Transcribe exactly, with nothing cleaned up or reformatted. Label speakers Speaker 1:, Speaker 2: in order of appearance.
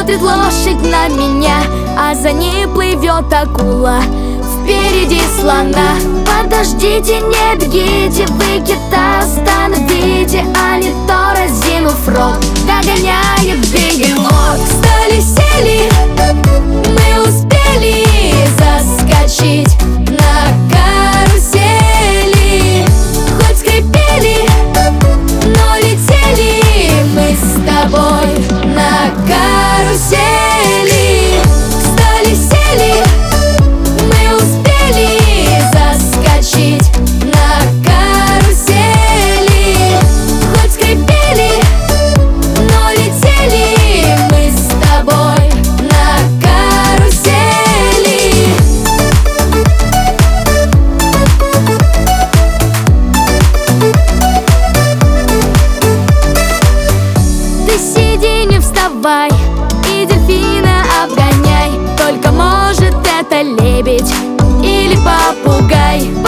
Speaker 1: Смотрит лошадь на меня, а за ней плывет акула. Впереди слона. Подождите, не бегите, вы кита остановите, а не то разинув рот догоняет бегемот. Стали, сели, мы успели заскочить на карусели. Хоть скрипели, но летели мы с тобой на карусели. Стали, сели, мы успели заскочить на карусели. Хоть скрипели, но летели мы с тобой на карусели. Ты сиди, не вставай, и дельфина обгоняй. Только может это лебедь или попугай.